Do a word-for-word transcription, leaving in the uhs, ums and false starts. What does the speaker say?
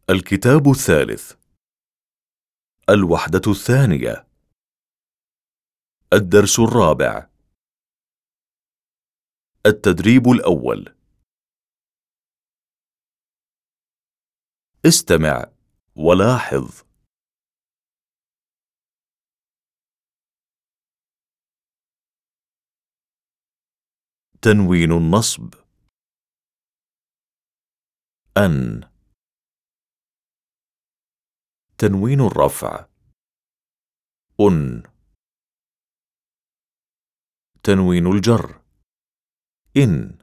الكتاب الثالث. الوحدة الثانية. الدرس الرابع. التدريب الأول. استمع ولاحظ. تنوين النصب: أن. تنوين الرفع: أن. تنوين الجر: إن.